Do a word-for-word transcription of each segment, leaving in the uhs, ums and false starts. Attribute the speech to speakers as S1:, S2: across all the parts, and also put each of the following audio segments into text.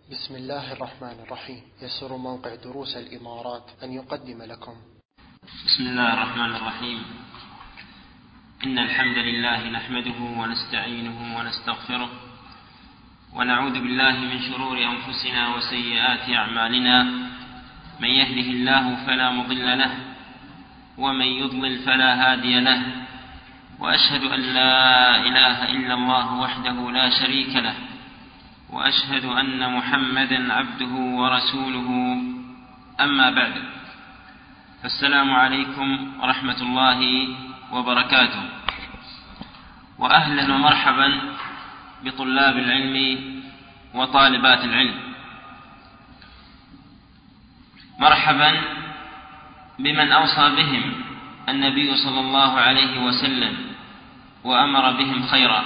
S1: بسم الله الرحمن الرحيم. يسر موقع دروس الإمارات أن يقدم لكم.
S2: بسم الله الرحمن الرحيم. إن الحمد لله نحمده ونستعينه ونستغفره ونعوذ بالله من شرور أنفسنا وسيئات أعمالنا. من يهده الله فلا مضل له ومن يضلل فلا هادي له، وأشهد أن لا إله إلا الله وحده لا شريك له، وأشهد أن محمدا عبده ورسوله. أما بعد، فالسلام عليكم ورحمة الله وبركاته، وأهلا ومرحبا بطلاب العلم وطالبات العلم. مرحبا بمن أوصى بهم النبي صلى الله عليه وسلم وأمر بهم خيرا.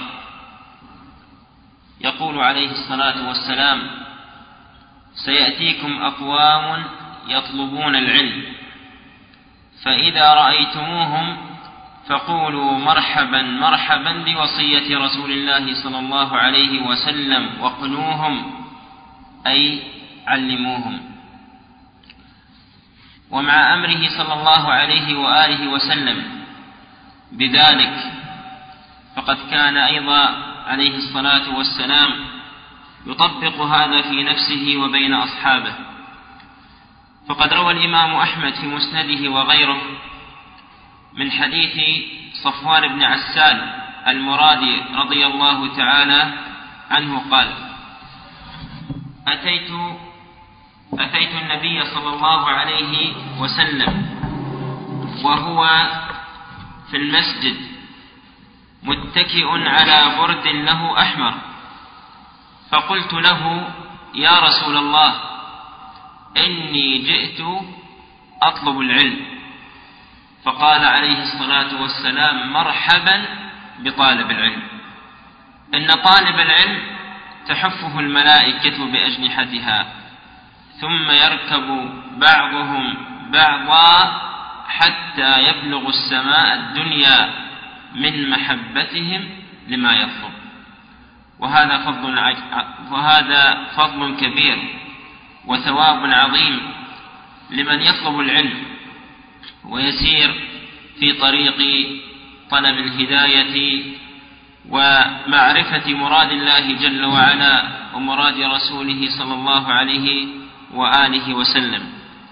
S2: يقول عليه الصلاة والسلام: سيأتيكم أقوام يطلبون العلم، فإذا رأيتموهم فقولوا مرحبا مرحبا بوصية رسول الله صلى الله عليه وسلم، وقنوهم أي علموهم. ومع أمره صلى الله عليه وآله وسلم بذلك، فقد كان أيضا عليه الصلاة والسلام يطبق هذا في نفسه وبين أصحابه. فقد روى الإمام أحمد في مسنده وغيره من حديث صفوان بن عسال المرادي رضي الله تعالى عنه قال: أتيت أتيت النبي صلى الله عليه وسلم وهو في المسجد متكئ على برد له أحمر، فقلت له: يا رسول الله، إني جئت أطلب العلم. فقال عليه الصلاة والسلام: مرحبا بطالب العلم، إن طالب العلم تحفه الملائكة بأجنحتها، ثم يركب بعضهم بعضا حتى يبلغ السماء الدنيا من محبتهم لما يطلب. وهذا فضل وهذا فضل كبير وثواب عظيم لمن يطلب العلم ويسير في طريق طلب الهداية ومعرفة مراد الله جل وعلا ومراد رسوله صلى الله عليه وآله وسلم.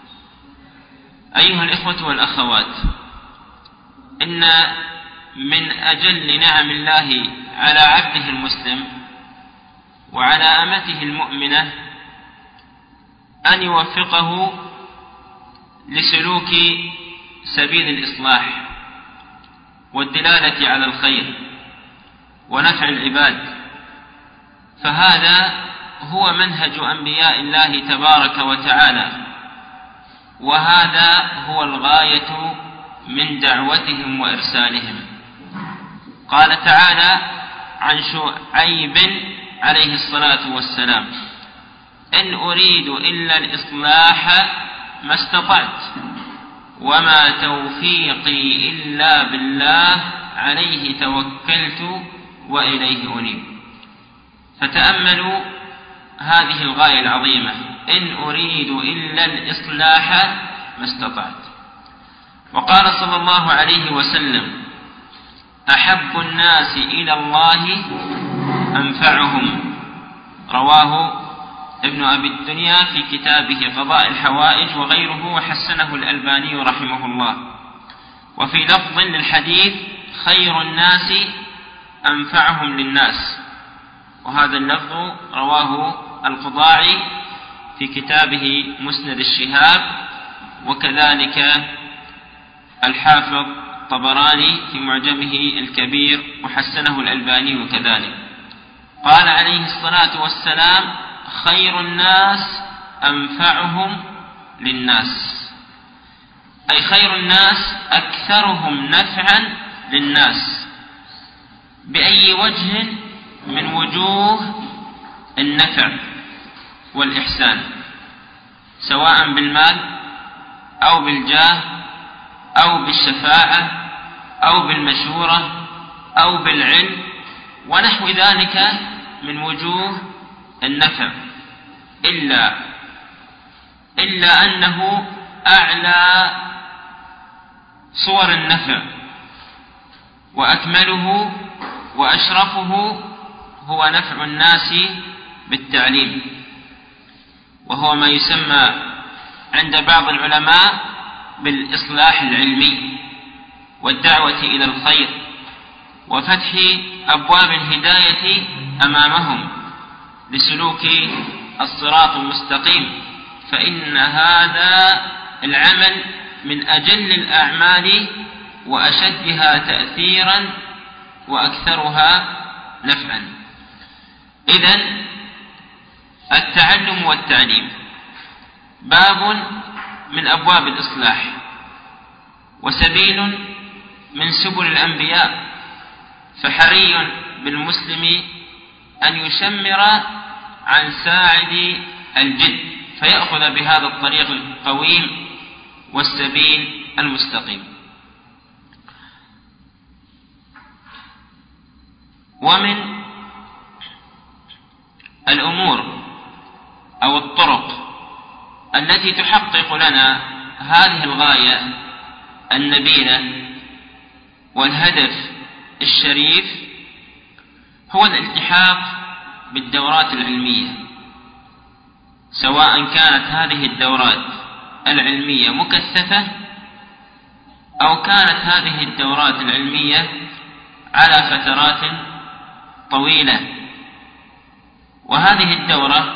S2: أيها الإخوة والأخوات، إن من أجل نعم الله على عبده المسلم وعلى أمته المؤمنة أن يوفقه لسلوك سبيل الإصلاح والدلالة على الخير ونفع العباد، فهذا هو منهج أنبياء الله تبارك وتعالى، وهذا هو الغاية من دعوتهم وإرسالهم. قال تعالى عن شعيب عليه الصلاة والسلام: إن أريد إلا الإصلاح ما استطعت، وما توفيقي إلا بالله، عليه توكلت وإليه أنيب. فتأملوا هذه الغاية العظيمة: إن أريد إلا الإصلاح ما استطعت. وقال صلى الله عليه وسلم: أحب الناس إلى الله أنفعهم. رواه ابن أبي الدنيا في كتابه قضاء الحوائج وغيره، وحسنه الألباني رحمه الله. وفي لفظ للحديث: خير الناس أنفعهم للناس. وهذا اللفظ رواه القضاعي في كتابه مسند الشهاب، وكذلك الحافظ طبراني في معجمه الكبير، وحسنه الألباني كذلك. قال عليه الصلاة والسلام: خير الناس أنفعهم للناس، أي خير الناس أكثرهم نفعا للناس. بأي وجه من وجوه النفع والإحسان، سواء بالمال أو بالجاه أو بالشفاعة أو بالمشورة أو بالعلم ونحو ذلك من وجوه النفع. إلا إلا أنه أعلى صور النفع وأكمله وأشرفه هو نفع الناس بالتعليم، وهو ما يسمى عند بعض العلماء بالإصلاح العلمي والدعوة إلى الخير وفتح أبواب الهداية أمامهم لسلوك الصراط المستقيم، فإن هذا العمل من أجل الأعمال وأشدها تأثيرا وأكثرها نفعا. إذن التعلم والتعليم باب من أبواب الإصلاح وسبيل من سبل الأنبياء، فحري بالمسلم أن يشمر عن ساعد الجد فيأخذ بهذا الطريق القويم والسبيل المستقيم. ومن الأمور أو الطرق التي تحقق لنا هذه الغاية النبيلة والهدف الشريف هو الالتحاق بالدورات العلمية، سواء كانت هذه الدورات العلمية مكثفة أو كانت هذه الدورات العلمية على فترات طويلة. وهذه الدورة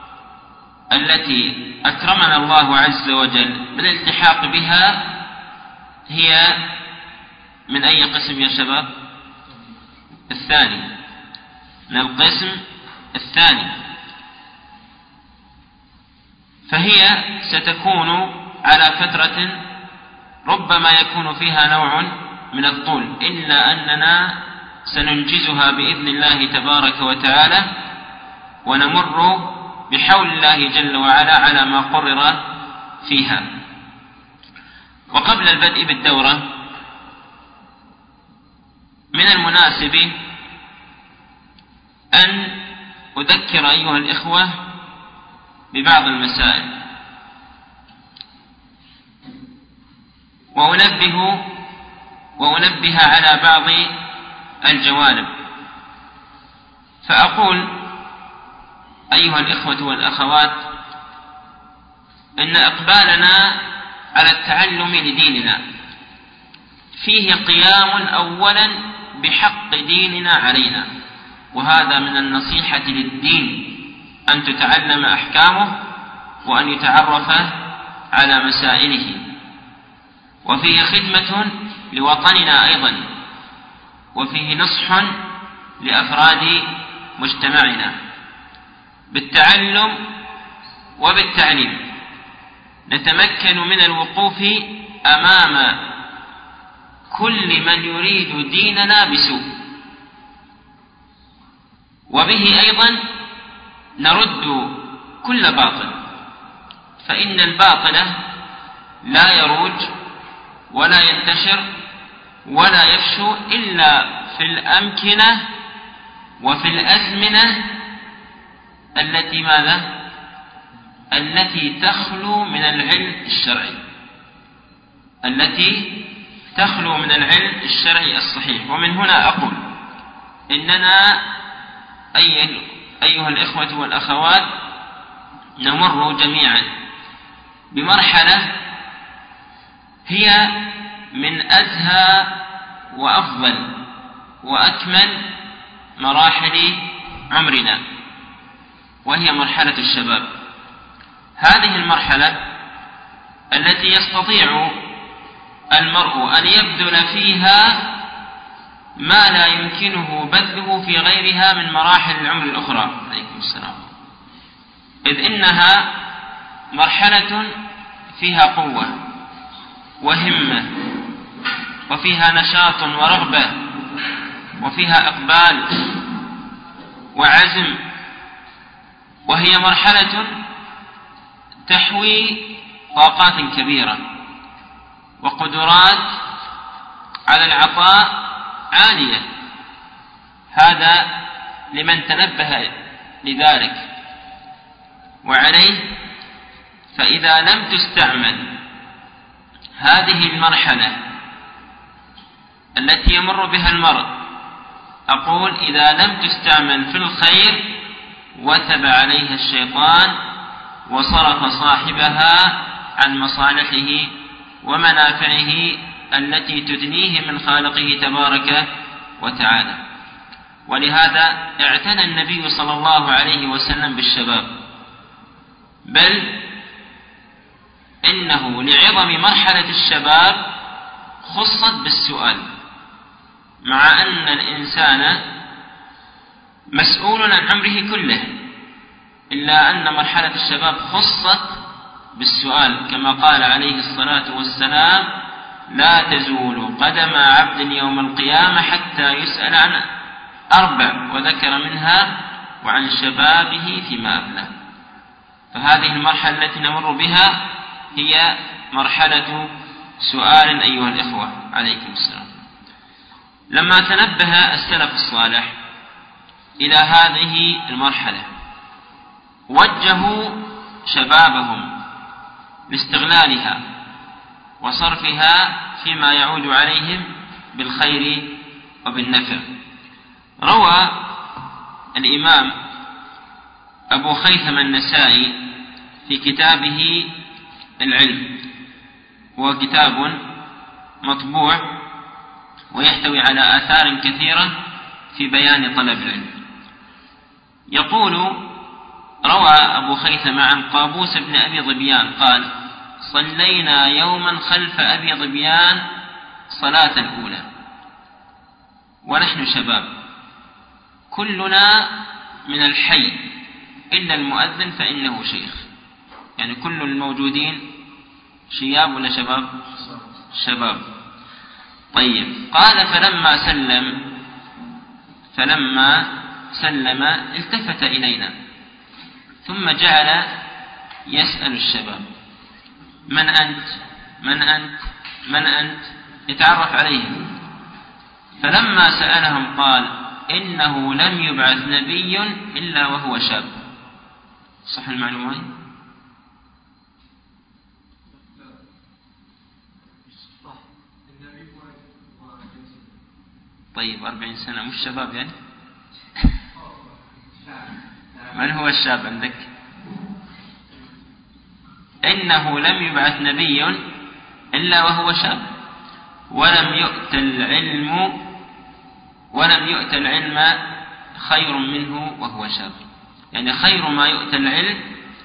S2: التي أكرمنا الله عز وجل بالالتحاق بها هي من أي قسم يا شباب؟ الثاني، من القسم الثاني، فهي ستكون على فترة ربما يكون فيها نوع من الطول، إلا أننا سننجزها بإذن الله تبارك وتعالى ونمر بحول الله جل وعلا على ما قرر فيها. وقبل البدء بالدورة من المناسب أن أذكر أيها الإخوة ببعض المسائل وأنبه وأنبه على بعض الجوانب. فأقول أيها الإخوة والأخوات إن إقبالنا على التعلم لديننا فيه قيام أولا بحق ديننا علينا، وهذا من النصيحة للدين أن تتعلم أحكامه وأن يتعرف على مسائله، وفيه خدمة لوطننا أيضا، وفيه نصح لأفراد مجتمعنا. بالتعلم وبالتعليم نتمكن من الوقوف أمام كل من يريد ديننا بسوء، وبه أيضا نرد كل باطل، فإن الباطل لا يروج ولا ينتشر ولا يفشو إلا في الأمكنة وفي الأزمنة التي ماذا؟ التي تخلو من العلم الشرعي، التي تخلو من العلم الشرعي الصحيح. ومن هنا أقول إننا أي أيها الإخوة والأخوات نمر جميعا بمرحلة هي من أزهى وأفضل وأكمل مراحل عمرنا، وهي مرحلة الشباب. هذه المرحلة التي يستطيع المرء أن يبذل فيها ما لا يمكنه بذله في غيرها من مراحل العمر الأخرى. عليكم السلام. إذ إنها مرحلة فيها قوة وهمة وفيها نشاط ورغبة وفيها إقبال وعزم، وهي مرحلة تحوي طاقات كبيرة وقدرات على العطاء عالية. هذا لمن تنبه لذلك وعليه فإذا لم تستعمل هذه المرحلة التي يمر بها المرء، أقول إذا لم تستعمل في الخير وثب عليها الشيطان وصرف صاحبها عن مصالحه ومنافعه التي تدنيه من خالقه تبارك وتعالى. ولهذا اعتنى النبي صلى الله عليه وسلم بالشباب، بل إنه لعظم مرحلة الشباب خصت بالسؤال، مع أن الإنسان مسؤول عن عمره كله، إلا أن مرحلة الشباب خصت بالسؤال، كما قال عليه الصلاة والسلام: لا تزول قدم عبد يوم القيامة حتى يسأل عن أربع، وذكر منها وعن شبابه فيما أبلى. فهذه المرحلة التي نمر بها هي مرحلة سؤال أيها الإخوة عليكم السلام. لما تنبه السلف الصالح إلى هذه المرحلة وجهوا شبابهم لاستغلالها وصرفها فيما يعود عليهم بالخير وبالنفع. روى الإمام أبو خيثم النسائي في كتابه العلم، وهو كتاب مطبوع ويحتوي على آثار كثيرة في بيان طلب العلم، يقول: روى أبو خيثم عن قابوس بن أبي ظبيان قال: صلينا يوما خلف أبي ظبيان صلاة الأولى ونحن شباب، كلنا من الحي إلا المؤذن فإنه شيخ. يعني كل الموجودين شياب ولا شباب؟ شباب. طيب، قال: فلما سلم فلما سلم التفت إلينا ثم جعل يسأل الشباب: من أنت؟ من أنت؟ من أنت؟ يتعرف عليهم. فلما سألهم قال: إنه لم يبعث نبي إلا وهو شاب. صح المعلومة؟ طيب، أربعين سنة مش شباب يعني؟ من هو الشاب عندك؟ إنه لم يبعث نبي إلا وهو شاب، ولم يؤت العلم ولم يؤت العلم خير منه وهو شاب. يعني خير ما يؤتى العلم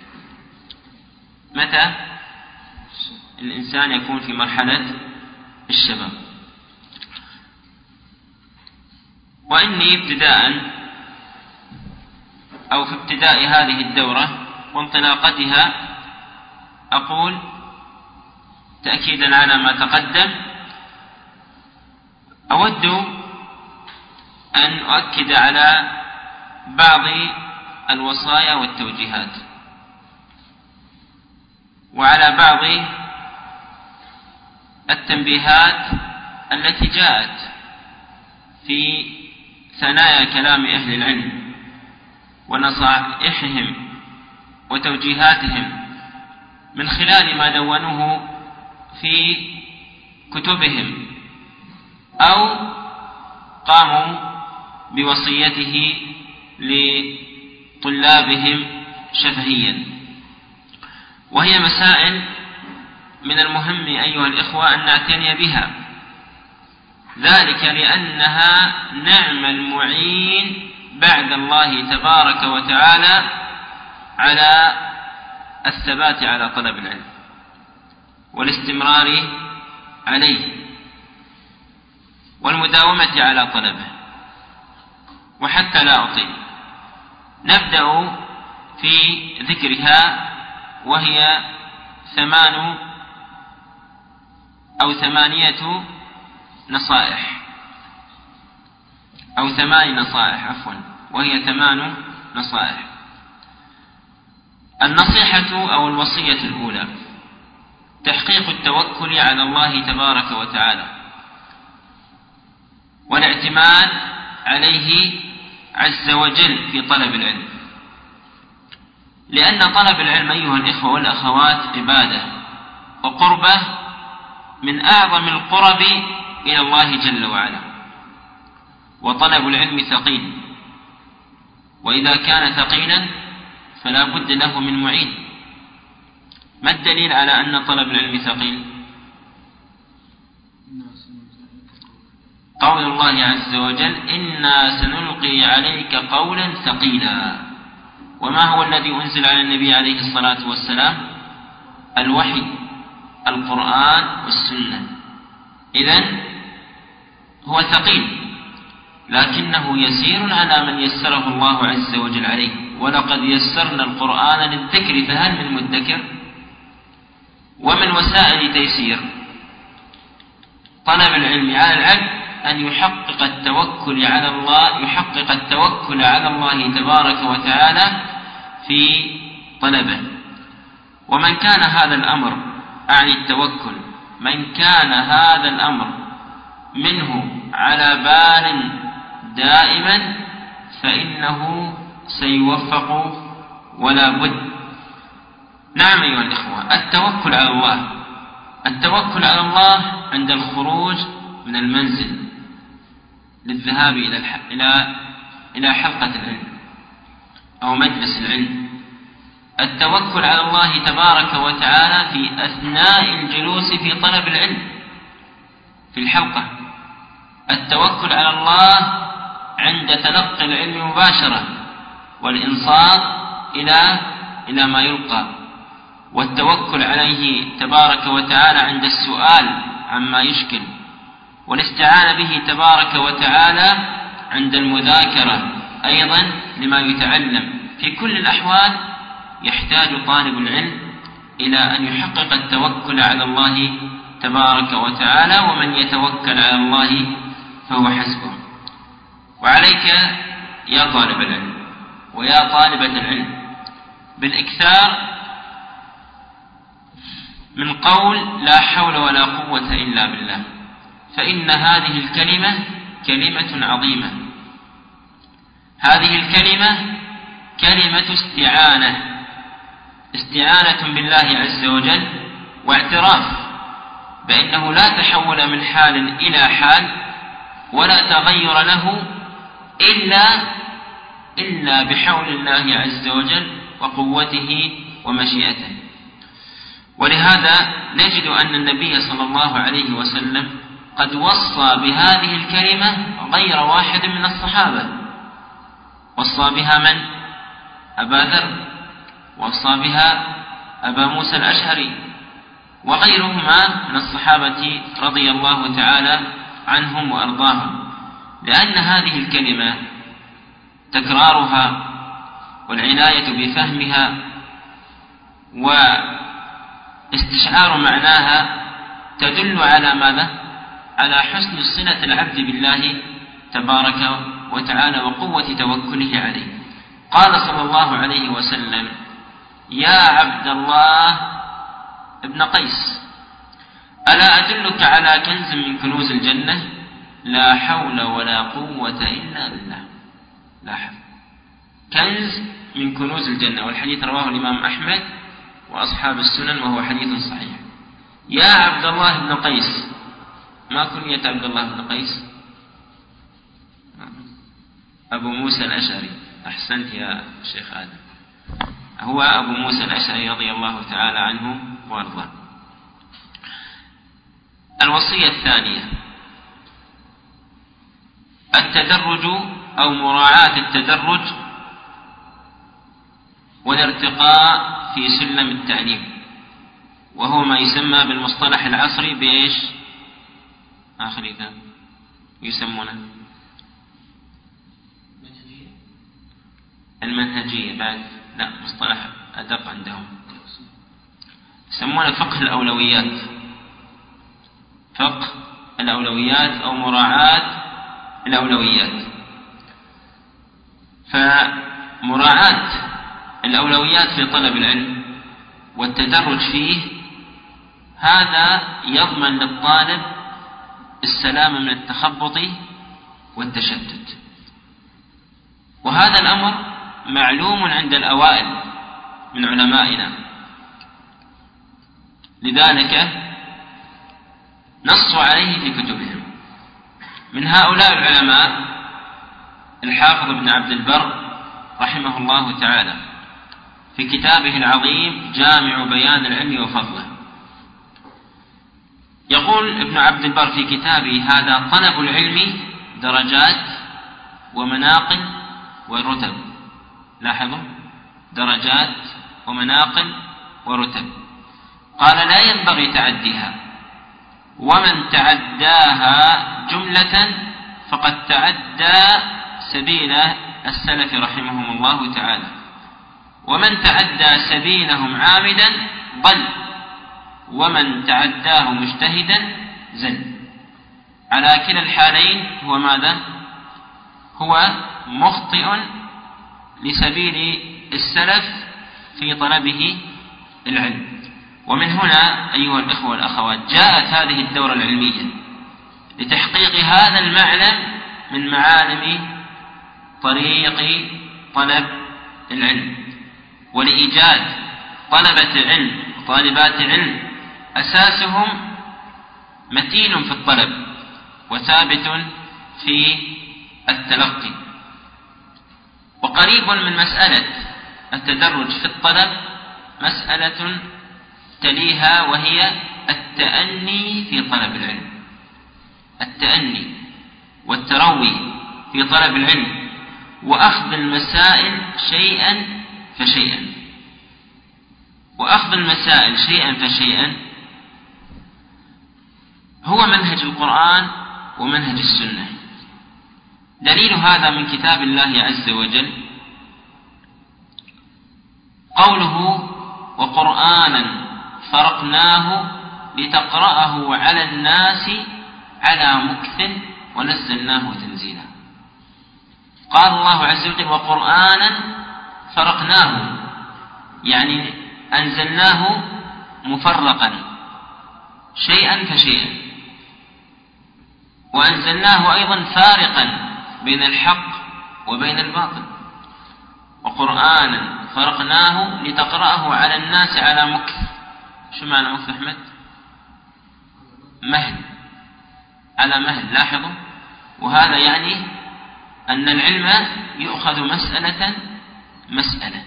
S2: متى؟ الإنسان يكون في مرحلة الشباب. وإني ابتداء أو في ابتداء هذه الدورة وانطلاقتها أقول تأكيدا على ما تقدم، أود أن أؤكد على بعض الوصايا والتوجيهات وعلى بعض التنبيهات التي جاءت في ثنايا كلام أهل العلم ونصائحهم وتوجيهاتهم من خلال ما دونوه في كتبهم أو قاموا بوصيته لطلابهم شفهيا. وهي مسائل من المهم أيها الإخوة أن نعتني بها، ذلك لأنها نعم المعين بعد الله تبارك وتعالى على الثبات على طلب العلم والاستمرار عليه والمداومة على طلبه. وحتى لا أطيل، نبدأ في ذكرها، وهي ثمان أو ثمانية نصائح أو ثمان نصائح عفوا وهي ثمان نصائح. النصيحة أو الوصية الأولى: تحقيق التوكل على الله تبارك وتعالى والاعتماد عليه عز وجل في طلب العلم، لأن طلب العلم أيها الإخوة والأخوات عبادة وقربة من أعظم القرب إلى الله جل وعلا، وطلب العلم ثقيل، وإذا كان ثقيلا فلا بد له من معين. ما الدليل على أن طلب العلم ثقيل؟ قول الله عز وجل: إنا سنلقي عليك قولا ثقيلا. وما هو الذي أنزل على النبي عليه الصلاة والسلام؟ الوحي، القرآن والسنة. إذن هو ثقيل، لكنه يسير على من يسره الله عز وجل عليه. ولقد يسرنا القرآن للذكر فهل من مدكر؟ ومن وسائل تيسير طلب العلم على العبد أن يحقق التوكل على الله يحقق التوكل على الله تبارك وتعالى في طلبه. ومن كان هذا الأمر عن التوكل من كان هذا الأمر منه على بال دائما فإنه سيوفق ولا بد. نعم أيها الإخوة، التوكل على الله التوكل على الله عند الخروج من المنزل للذهاب إلى إلى إلى حلقة العلم أو مجلس العلم. التوكل على الله تبارك وتعالى في أثناء الجلوس في طلب العلم في الحلقة. التوكل على الله عند تلقي العلم مباشرة والإنصات إلى إلى ما يلقى. والتوكل عليه تبارك وتعالى عند السؤال عما يشكل، والاستعانة به تبارك وتعالى عند المذاكرة أيضا لما يتعلم. في كل الأحوال يحتاج طالب العلم إلى أن يحقق التوكل على الله تبارك وتعالى، ومن يتوكل على الله فهو حسبه. وعليك يا طالب العلم ويا طالبة العلم بالإكثار من قول لا حول ولا قوة إلا بالله، فإن هذه الكلمة كلمة عظيمة. هذه الكلمة كلمة استعانة استعانة بالله عز وجل، واعتراف بأنه لا تحول من حال إلى حال ولا تغير له إلا إلا بحول الله عز وجل وقوته ومشيئته. ولهذا نجد أن النبي صلى الله عليه وسلم قد وصى بهذه الكلمة غير واحد من الصحابة. وصى بها من؟ أبا ذر، وصى بها أبا موسى الأشعري، وغيرهما من الصحابة رضي الله تعالى عنهم وأرضاهم. لأن هذه الكلمة تكرارها والعناية بفهمها واستشعار معناها تدل على ماذا؟ على حسن صلة العبد بالله تبارك وتعالى وقوة توكله عليه. قال صلى الله عليه وسلم: يا عبد الله ابن قيس، ألا أدلك على كنز من كنوز الجنة؟ لا حول ولا قوة إلا بالله. لا حول. كنز من كنوز الجنة، والحديث رواه الإمام أحمد وأصحاب السنن وهو حديث صحيح. يا عبد الله بن قيس، ما كنية عبد الله بن قيس؟ أبو موسى الأشعري. أحسنت يا شيخ آدم، هو أبو موسى الأشعري رضي الله تعالى عنه وارضاه. الوصية الثانية التدرج أو مراعاة التدرج والارتقاء في سلم التعليم، وهو ما يسمى بالمصطلح العصري بإيش؟ آخر إذا يسمونه المنهجية. بعد لا، مصطلح أدق عندهم يسمونه فقه الأولويات. فقه الأولويات أو مراعاة الأولويات. فمراعاة الأولويات في طلب العلم والتدرج فيه، هذا يضمن للطالب السلام من التخبط والتشتت. وهذا الأمر معلوم عند الأوائل من علمائنا، لذلك نصوا عليه في كتبهم. من هؤلاء العلماء الحافظ ابن عبد البر رحمه الله تعالى في كتابه العظيم جامع بيان العلم وفضله، يقول ابن عبد البر في كتابه هذا: طلب العلم درجات ومناقل ورتب. لاحظوا، درجات ومناقل ورتب. قال: لا ينبغي تعديها، ومن تعداها جملة فقد تعدى سبيل السلف رحمهم الله تعالى، ومن تعدى سبيلهم عامدا ضل، ومن تعداه مجتهدا زل. على كلا الحالين هو ماذا؟ هو مخطئ لسبيل السلف في طلبه العلم. ومن هنا أيها الإخوة والأخوات جاءت هذه الدورة العلمية لتحقيق هذا المعلم من معالم طريق طلب العلم، ولإيجاد طلبة علم وطالبات علم أساسهم متين في الطلب وثابت في التلقي. وقريب من مسألة التدرج في الطلب مسألة تليها، وهي التأني في طلب العلم، التأني والتروي في طلب العلم، وأخذ المسائل شيئا فشيئا. وأخذ المسائل شيئا فشيئا هو منهج القرآن ومنهج السنة. دليل هذا من كتاب الله عز وجل قوله: وقرآنا فرقناه لتقرأه على الناس على مكث ونزلناه تنزيلا. قال الله عز وجل: وقرآنا فرقناه، يعني أنزلناه مفرقا شيئا فشيئا، وأنزلناه أيضا فارقا بين الحق وبين الباطل. وقرآنا فرقناه لتقرأه على الناس على مكث. شو معنى مكث أحمد؟ مهل، على مهل. لاحظوا، وهذا يعني أن العلم يؤخذ مسألة مسألة.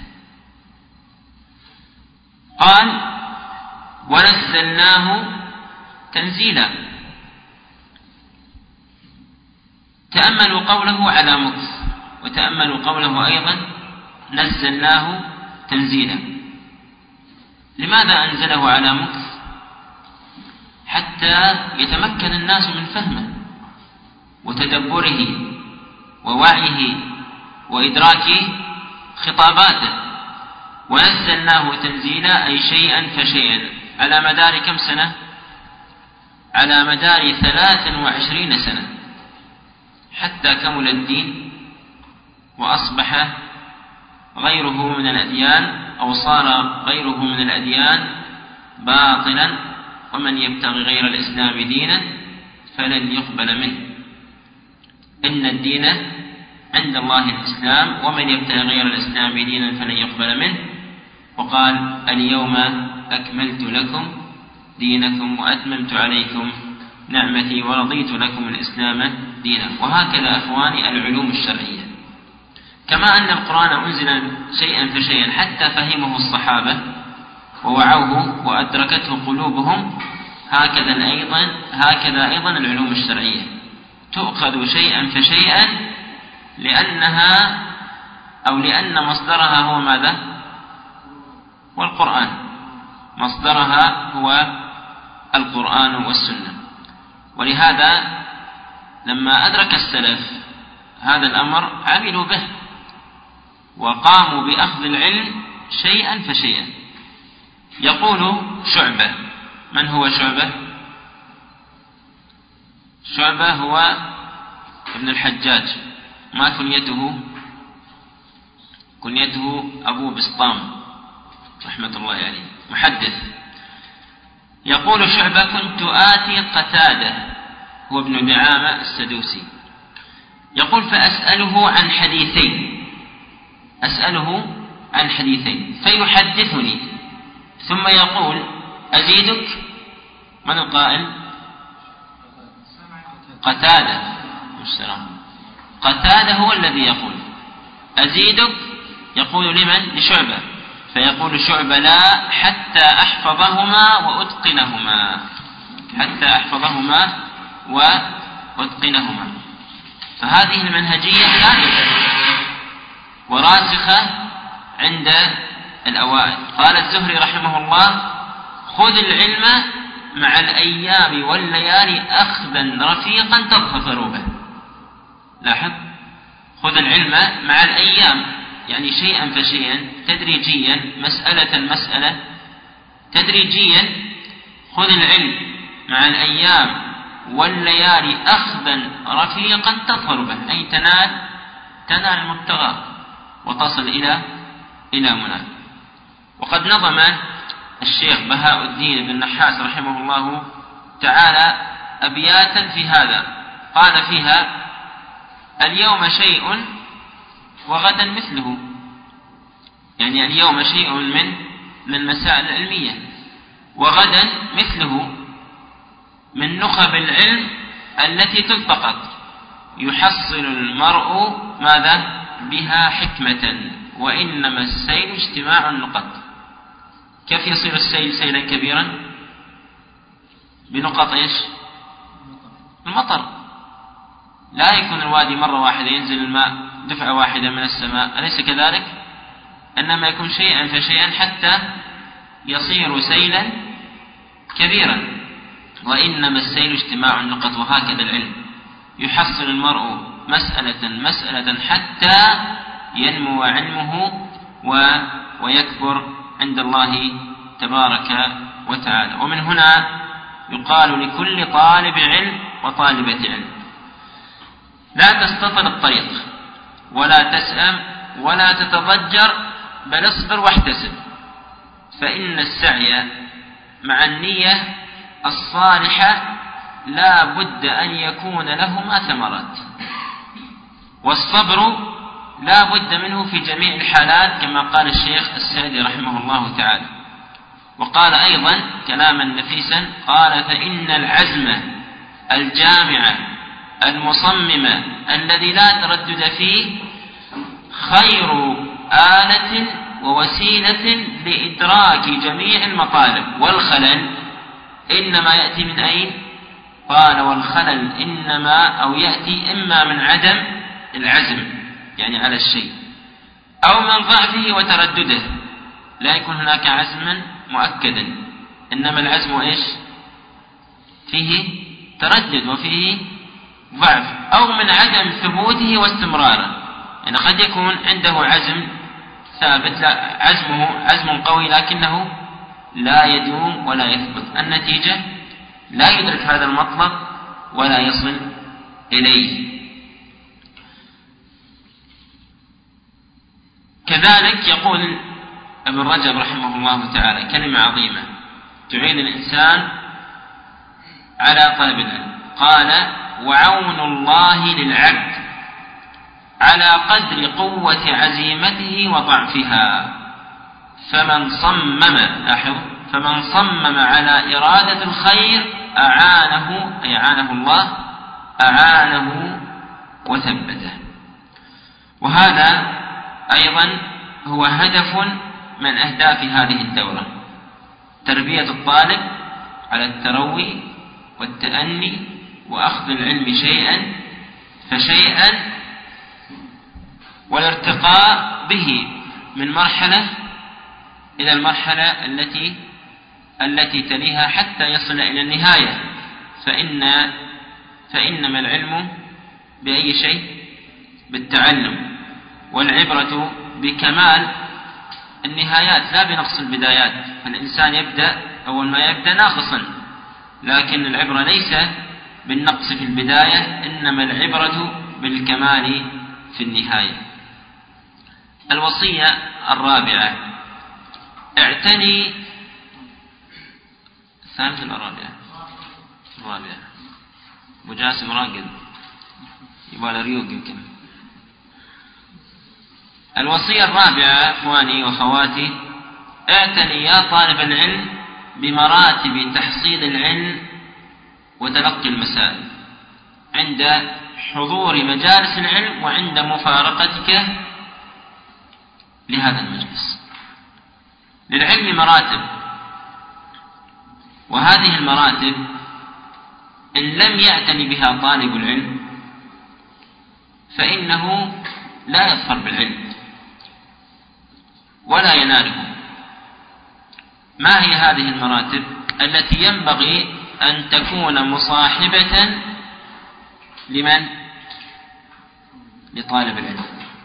S2: قال: ونزلناه تنزيلا. تأملوا قوله على مكث، وتأملوا قوله أيضا نزلناه تنزيلا. لماذا أنزله على مكث؟ حتى يتمكن الناس من فهمه وتدبره ووعيه وإدراك خطاباته. ونزلناه تنزيلا أي شيئا فشيئا، على مدار كم سنة؟ على مدار ثلاث وعشرين سنة، حتى كمل الدين وأصبح غيره من الأديان أو صار غيره من الأديان باطلا، ومن يبتغي غير الإسلام دينا فلن يقبل منه. إن الدين عند الله الإسلام، ومن يبتغي غير الإسلام دينا فلن يقبل منه. وقال: اليوم أكملت لكم دينكم وأتممت عليكم نعمتي ورضيت لكم الإسلام دينا. وهكذا أخواني العلوم الشرعية، كما أن القرآن أنزل شيئا فشيئا حتى فهمه الصحابة ووعوه وأدركته قلوبهم، هكذا أيضا هكذا أيضا العلوم الشرعية تؤخذ شيئا فشيئا، لأنها أو لأن مصدرها هو ماذا؟ والقرآن. مصدرها هو القرآن والسنة. ولهذا لما أدرك السلف هذا الأمر عملوا به وقاموا بأخذ العلم شيئا فشيئا. يقول شعبة. من هو شعبة؟ شعبة هو ابن الحجاج. ما كنيته؟ كنيته أبو بسطام رحمة الله عليه، محدث. يقول شعبة: كنت آتي قتادة، هو ابن دعامة السدوسي، يقول: فأسأله عن حديثين، أسأله عن حديثين فيحدثني ثم يقول أزيدك. من القائل؟ قتادة. قتادة هو الذي يقول أزيدك، يقول لمن؟ لشعبة، فيقول شعبة لا حتى أحفظهما وأتقنهما، حتى أحفظهما وأتقنهما. فهذه المنهجية ثابتة وراسخة عند الأوائل. قال الزهري رحمه الله خذ العلم مع الأيام والليالي أخذا رفيقا تظفر به. لاحظ، خذ العلم مع الأيام، يعني شيئا فشيئا تدريجيا، مسألة مسألة تدريجيا. خذ العلم مع الأيام والليالي أخذا رفيقا تظفر به، أي تنال تنال المبتغى وتصل إلى إلى منى. وقد نظم الشيخ بهاء الدين بن نحاس رحمه الله تعالى أبياتا في هذا، قال فيها اليوم شيء وغدا مثله، يعني اليوم شيء من من مسائل العلمية، وغدا مثله من نخب العلم التي تلتقط، يحصل المرء ماذا بها حكمة، وإنما السيل اجتماع النقط. كيف يصير السيل سيلا كبيرا؟ بنقط ايش؟ المطر. لا يكون الوادي مرة واحدة ينزل الماء دفعة واحدة من السماء، أليس كذلك؟ إنما يكون شيئا فشيئا حتى يصير سيلا كبيرا، وإنما السيل اجتماع النقط. وهكذا العلم يحصل المرء مسألة مسألة حتى ينمو علمه ويكبر عند الله تبارك وتعالى. ومن هنا يقال لكل طالب علم وطالبة علم لا تستطل الطريق ولا تسأم ولا تتضجر، بل اصبر واحتسب، فإن السعي مع النية الصالحة لا بد أن يكون لهما ثمرات، والصبر لا بد منه في جميع الحالات كما قال الشيخ السعدي رحمه الله تعالى. وقال أيضا كلاما نفيسا، قال فإن العزم الجامع المصمم الذي لا تردد فيه خير آلة ووسيلة لإدراك جميع المطالب، والخلل إنما يأتي من أين؟ قال والخلل إنما أو يأتي إما من عدم العزم يعني على الشيء، أو من ضعفه وتردده، لا يكون هناك عزما مؤكدا، إنما العزم إيش؟ فيه تردد وفيه ضعف، أو من عدم ثبوته واستمراره، يعني قد يكون عنده عزم ثابت، لا عزمه عزم قوي لكنه لا يدوم ولا يثبت، النتيجة لا يدرك هذا المطلب ولا يصل إليه. كذلك يقول ابن رجب رحمه الله تعالى كلمة عظيمة تعين الإنسان على طلب العلم، قال وعون الله للعبد على قدر قوة عزيمته وضعفها، فمن صمم لاحظ فمن صمم على إرادة الخير أعانه أي أعانه الله أعانه وثبته. وهذا أيضا هو هدف من أهداف هذه الدورة، تربية الطالب على التروي والتأني وأخذ العلم شيئا فشيئا، والارتقاء به من مرحلة إلى المرحلة التي التي تليها حتى يصل إلى النهاية. فإن فإنما العلم بأي شيء؟ بالتعلم، والعبرة بكمال النهايات لا بنقص البدايات. فالإنسان يبدأ أول ما يبدأ ناقصا، لكن العبرة ليس بالنقص في البداية، إنما العبرة بالكمال في النهاية. الوصية الرابعة اعتني الثالثة الرابعة الرابعة أبو جاسم راقد يبغى ريوق يمكن. الوصية الرابعة إخواني وأخواتي: اعتني يا طالب العلم بمراتب تحصيل العلم وتلقي المسائل عند حضور مجالس العلم وعند مفارقتك لهذا المجلس. للعلم مراتب، وهذه المراتب إن لم يعتني بها طالب العلم فإنه لا يظفر بالعلم ولا يناله. ما هي هذه المراتب التي ينبغي أن تكون مصاحبة لمن؟ لطالب العلم.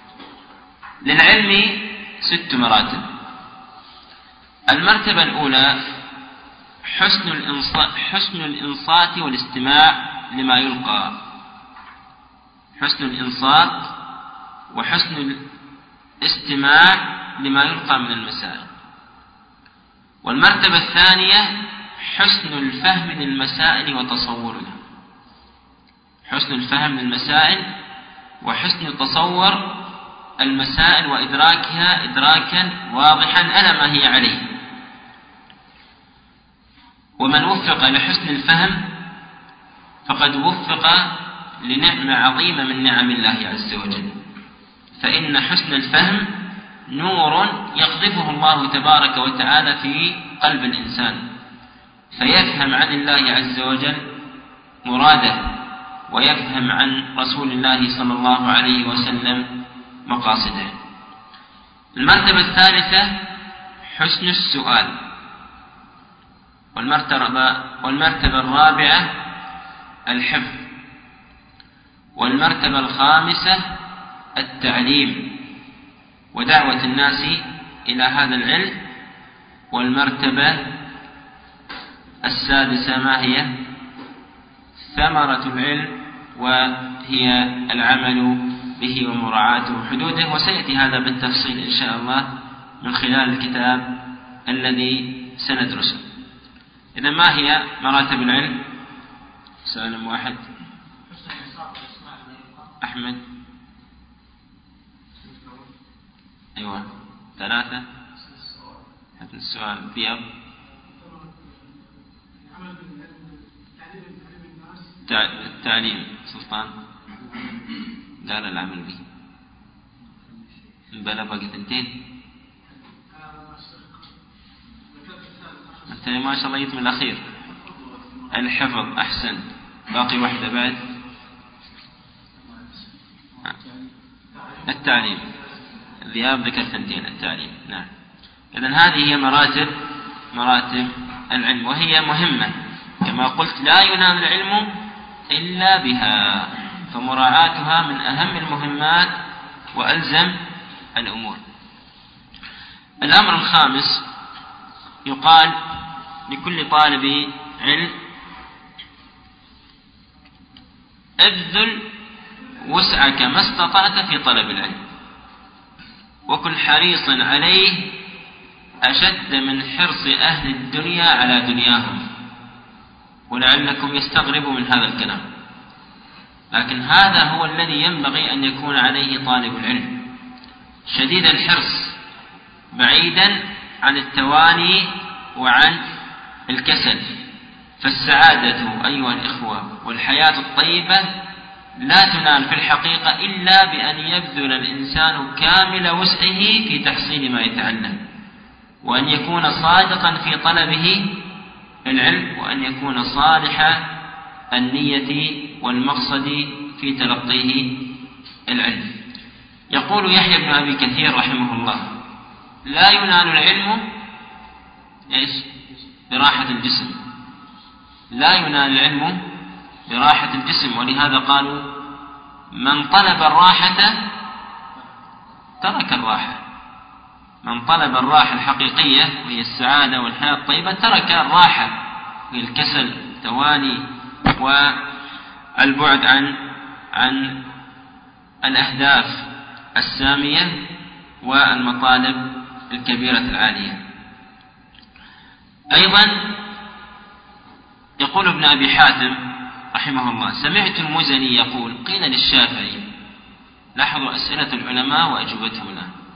S2: للعلم ست مراتب. المرتبة الأولى حسن الإنصات, حسن الإنصات والاستماع لما يلقى. حسن الإنصات وحسن الاستماع لما يلقى من المسائل. والمرتبة الثانية حسن الفهم للمسائل وتصورها. حسن الفهم للمسائل وحسن تصور المسائل وإدراكها إدراكا واضحا على ما هي عليه. ومن وفق لحسن الفهم فقد وفق لنعمة عظيمة من نعم الله عز وجل، فإن حسن الفهم نور يقذفه الله تبارك وتعالى في قلب الإنسان، فيفهم عن الله عز وجل مراده، ويفهم عن رسول الله صلى الله عليه وسلم مقاصده. المرتبة الثالثة حسن السؤال. والمرتبة, والمرتبة الرابعة الحفظ. والمرتبة الخامسة التعليم ودعوة الناس إلى هذا العلم. والمرتبة السادسة ما هي؟ ثمرة العلم، وهي العمل به ومراعاته حدوده، وسيأتي هذا بالتفصيل إن شاء الله من خلال الكتاب الذي سندرسه. إذا ما هي مراتب العلم؟ سؤال واحد. أحمد. أيوة. ثلاثة. حسن السؤال. بيض. التعليم. سلطان. قال العمل به. بلا باقي ثنتين. أنت ما شاء الله يتم الأخير. الحفظ. أحسن. باقي واحدة بعد. التعليم. الذهاب ذكر ثنتين. التعليم. نعم. إذن هذه هي مراتب مراتب العلم، وهي مهمة كما قلت. لا ينال العلم إلا بها، فمراعاتها من أهم المهمات وألزم الأمور. الأمر الخامس يقال لكل طالب علم: ابذل وسعك ما استطعت في طلب العلم، وكن حريصا عليه أشد من حرص أهل الدنيا على دنياهم. ولعلكم يستغربوا من هذا الكلام، لكن هذا هو الذي ينبغي أن يكون عليه طالب العلم: شديد الحرص بعيدا عن التواني وعن الكسل. فالسعادة أيها الإخوة والحياة الطيبة لا تنال في الحقيقة إلا بأن يبذل الإنسان كامل وسعه في تحصيل ما يتعلم، وأن يكون صادقا في طلبه العلم، وأن يكون صالح النية والمقصد في تلقيه العلم. يقول يحيى بن أبي كثير رحمه الله: لا ينال العلم إيش؟ براحة الجسم. لا ينال العلم براحة الجسم، ولهذا قالوا: من طلب الراحة ترك الراحة. من طلب الراحة الحقيقية وهي السعادة والحياة الطيبة ترك الراحة وهي الكسل والتواني والبعد عن عن الأهداف السامية والمطالب الكبيرة العالية. أيضا يقول ابن أبي حاتم رحمه الله: سمعت المزني يقول: قيل للشافعي. لاحظوا أسئلة العلماء وأجوبتهم له.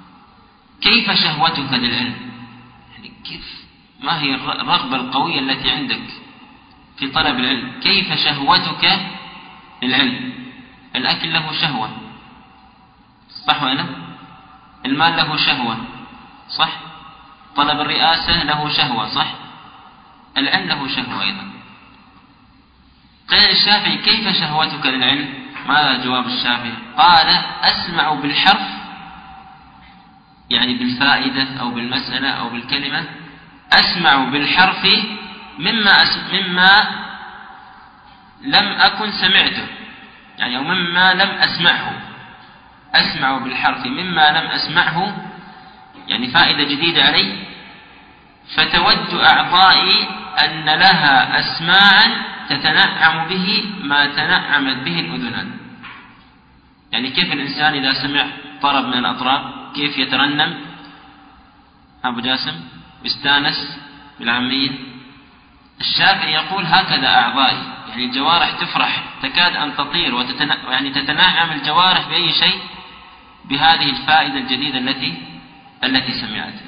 S2: كيف شهوتك للعلم؟ يعني كيف، ما هي الرغبة القوية التي عندك في طلب العلم؟ كيف شهوتك للعلم؟ الأكل له شهوة صح ولا؟ المال له شهوة صح؟ طلب الرئاسة له شهوة صح؟ العلم له شهوة أيضا. قال الشافعي كيف شهوتك للعلم؟ ماذا جواب الشافعي؟ قال أسمع بالحرف، يعني بالفائدة أو بالمسألة أو بالكلمة، أسمع بالحرف مما أس... مما لم أكن سمعته، يعني أو مما لم أسمعه. أسمع بالحرف مما لم أسمعه، يعني فائدة جديدة علي، فتود أعضائي أن لها أسماعا تتنعم به ما تنعمت به الأذنان. يعني كيف الإنسان إذا سمع طرب من الأطراب كيف يترنم أبو جاسم يستانس بالعامية؟ الشافعي يقول هكذا أعضائي، يعني الجوارح تفرح تكاد أن تطير وتتنعم، يعني تتنعم الجوارح بأي شيء بهذه الفائدة الجديدة التي التي سمعتها.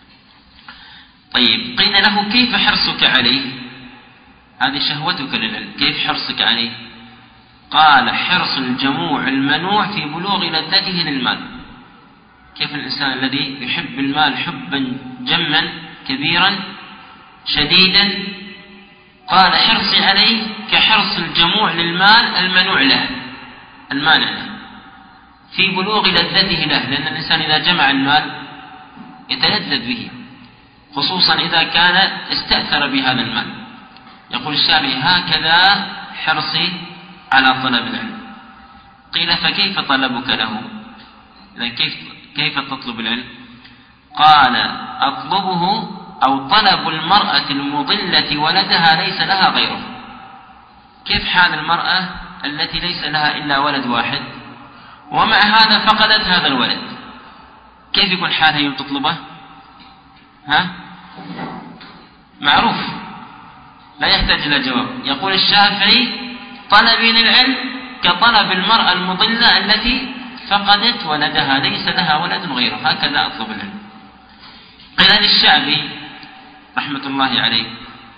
S2: طيب قيل له كيف حرصك عليه؟ هذه شهوتك للعلم، كيف حرصك عليه؟ قال حرص الجموع المنوع في بلوغ لذته للمال. كيف الإنسان الذي يحب المال حبا جما كبيرا شديدا، قال حرصي عليه كحرص الجموع للمال المنوع له، المانع له، في بلوغ لذته له، لأن الإنسان إذا جمع المال يتلذذ به، خصوصا إذا كان استأثر بهذا المال. يقول الشافعي هكذا حرصي على طلب العلم. قيل فكيف طلبك له؟ إذا كيف كيف تطلب العلم؟ قال أطلبه أو طلب المرأة المضلة ولدها ليس لها غيره. كيف حال المرأة التي ليس لها إلا ولد واحد ومع هذا فقدت هذا الولد؟ كيف يكون حالها يوم تطلبه؟ ها؟ معروف لا يحتاج إلى جواب. يقول الشافعي طلبي للعلم كطلب المرأة المضلة التي فقدت ولدها ليس لها ولد غيره، هكذا أطلب العلم. قيل للشعبي رحمة الله عليه